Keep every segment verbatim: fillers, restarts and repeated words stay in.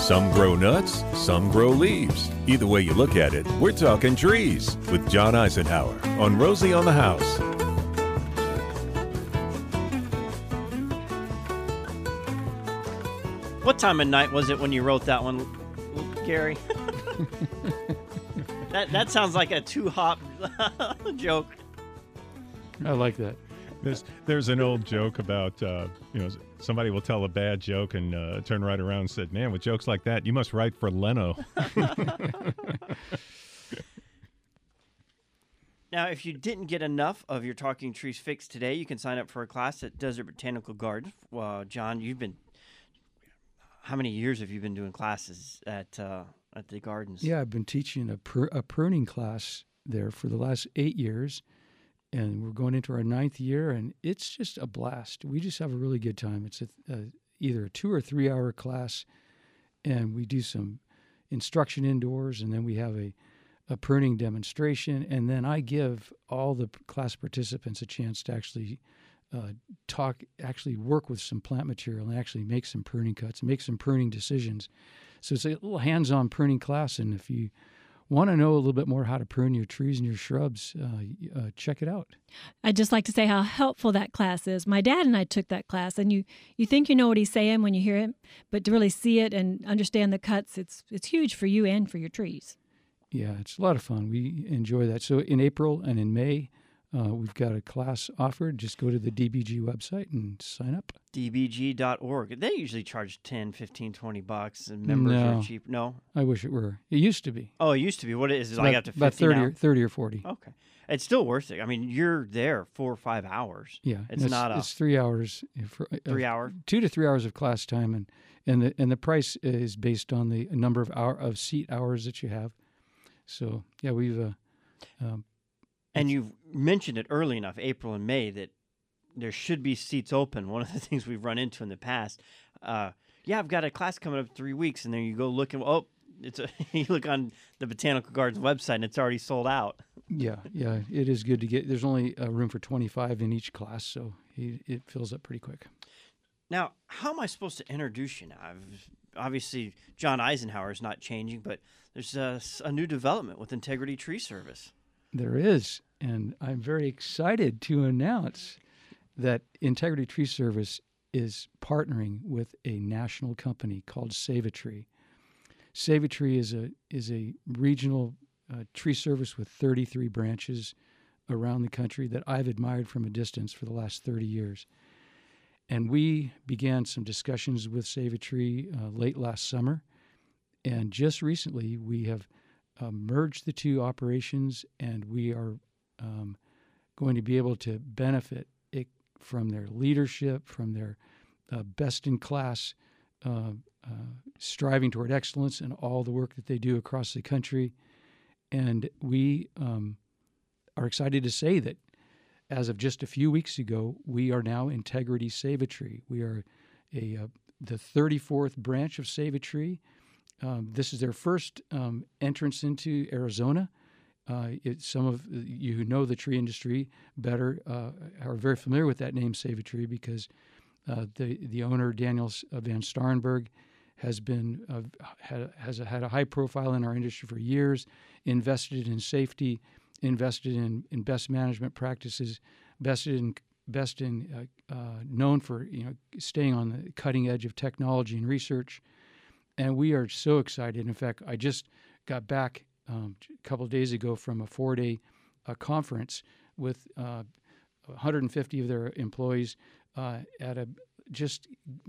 Some grow nuts, some grow leaves. Either way you look at it, we're talking trees with John Eisenhower on Rosie on the House. What time of night was it when you wrote that one, Gary? that that sounds like a two-hop joke. I like that. There's there's an old joke about uh, you know somebody will tell a bad joke and uh, turn right around and said, "Man, with jokes like that, you must write for Leno." Now, if you didn't get enough of your Talking Trees fix today, you can sign up for a class at Desert Botanical Gardens. Uh, John, you've been how many years have you been doing classes at uh, at the gardens? Yeah, I've been teaching a, pr- a pruning class there for the last eight years. And we're going into our ninth year, and it's just a blast. We just have a really good time. It's a, a, either a two or three hour class, and we do some instruction indoors, and then we have a, a pruning demonstration, and then I give all the class participants a chance to actually uh, talk, actually work with some plant material and actually make some pruning cuts, make some pruning decisions. So it's a little hands-on pruning class, and if you want to know a little bit more how to prune your trees and your shrubs, uh, uh, check it out. I'd just like to say how helpful that class is. My dad and I took that class, and you, you think you know what he's saying when you hear him, but to really see it and understand the cuts, it's it's huge for you and for your trees. Yeah, it's a lot of fun. We enjoy that. So in April and in May, uh, we've got a class offered. Just go to the D B G website and sign up. D B G dot org. They usually charge ten, fifteen, twenty bucks, and members no, are cheap. No? I wish it were. It used to be. Oh, it used to be. What is it? It's Like about, up to fifty about thirty now? or, thirty or forty. Okay. It's still worth it. I mean, you're there four or five hours. Yeah. It's not a... It's three hours. For, uh, Three hours? Two to three hours of class time, and, and, the, and the price is based on the number of hour of seat hours that you have. So, yeah, we've... Uh, um, and you've mentioned it early enough, April and May, that there should be seats open. One of the things we've run into in the past, uh, yeah, I've got a class coming up in three weeks, and then you go look and, oh, it's a, you look on the Botanical Gardens website, and it's already sold out. Yeah, yeah, it is good to get. There's only uh, room for twenty-five in each class, so it, it fills up pretty quick. Now, how am I supposed to introduce you now? I've, obviously, John Eisenhower is not changing, but there's a, a new development with Integrity Tree Service. There is, and I'm very excited to announce that Integrity Tree Service is partnering with a national company called Save a Tree. Save a Tree is a is a regional uh, tree service with thirty-three branches around the country that I've admired from a distance for the last thirty years. And we began some discussions with Save a Tree uh, late last summer, and just recently we have uh, merged the two operations, and we are um, going to be able to benefit it from their leadership, from their uh, best-in-class uh, uh, striving toward excellence in all the work that they do across the country. And we um, are excited to say that as of just a few weeks ago, we are now Integrity Save a Tree. We are a uh, the thirty-fourth branch of Save a Tree. Um, this is their first um, entrance into Arizona. Uh, it, some of you who know the tree industry better uh, are very familiar with that name, Save a Tree, because uh, the the owner, Daniel Van Starnberg, has been uh, had, has had a high profile in our industry for years, invested in safety, invested in, in best management practices, invested in best in uh, uh, known for you know staying on the cutting edge of technology and research, and we are so excited. In fact, I just got back um, a couple of days ago from a four-day uh, conference with uh, one hundred fifty of their employees uh, at a just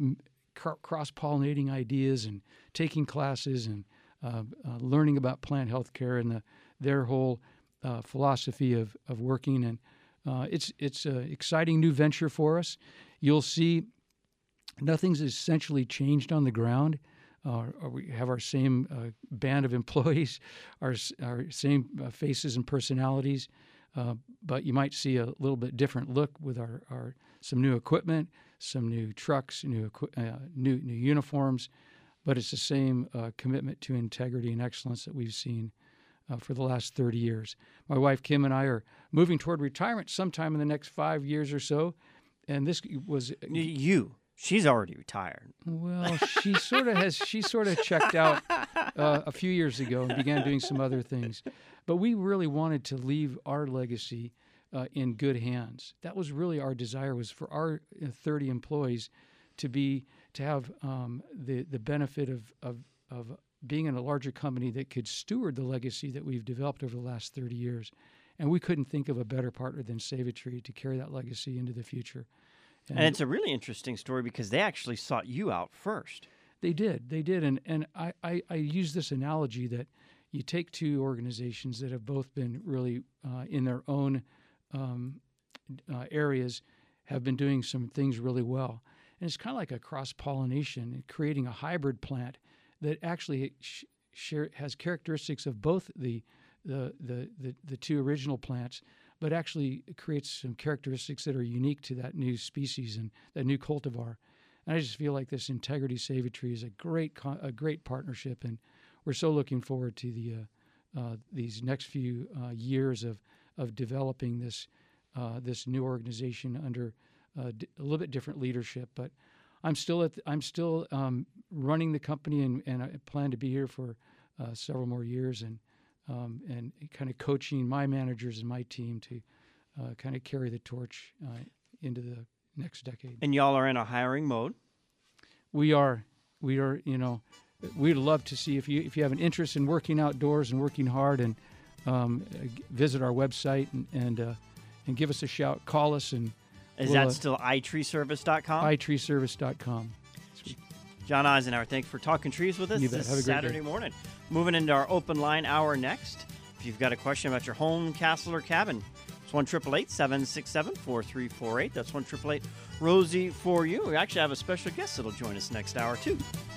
cross-pollinating ideas and taking classes and uh, uh, learning about plant health care and the, their whole uh, philosophy of, of working. And uh, it's it's an exciting new venture for us. You'll see nothing's essentially changed on the ground. Uh, we have our same uh, band of employees, our, our same uh, faces and personalities, uh, but you might see a little bit different look with our, our some new equipment, some new trucks, new uh, new new uniforms, but it's the same uh, commitment to integrity and excellence that we've seen uh, for the last thirty years. My wife Kim and I are moving toward retirement sometime in the next five years or so, and this was you. She's already retired. Well, she sort of has. She sort of checked out uh, a few years ago and began doing some other things. But we really wanted to leave our legacy uh, in good hands. That was really our desire, was for our uh, thirty employees to be to have um, the the benefit of, of of being in a larger company that could steward the legacy that we've developed over the last thirty years. And we couldn't think of a better partner than Save-A-Tree to carry that legacy into the future. And, and it's a really interesting story because they actually sought you out first. They did. They did. And, and I, I, I use this analogy that you take two organizations that have both been really uh, in their own um, uh, areas, have been doing some things really well. And it's kind of like a cross-pollination, creating a hybrid plant that actually sh- share, has characteristics of both the, the, the, the, the two original plants, but actually creates some characteristics that are unique to that new species and that new cultivar. And I just feel like this Integrity Save-A-Tree is a great co- a great partnership, and we're so looking forward to the uh, uh, these next few uh, years of of developing this uh, this new organization under uh, d- a little bit different leadership. But I'm still at the, I'm still um, running the company, and, and I plan to be here for uh, several more years, and um, and kind of coaching my managers and my team to uh, kind of carry the torch uh, into the next decade. And y'all are in a hiring mode. We are, we are, you know, we'd love to see if you if you have an interest in working outdoors and working hard, and um, visit our website and and, uh, and give us a shout. Call us, and Is we'll, that uh, still i tree service dot com? i tree service dot com. John Eisenhower, thanks for talking trees with us You bet. this Have a great Saturday day. morning. Moving into our open line hour next. If you've got a question about your home, castle, or cabin, it's one eight eight eight, seven six seven, four three four eight. That's one eight eight eight, Rosie for you. We actually have a special guest that'll join us next hour, too.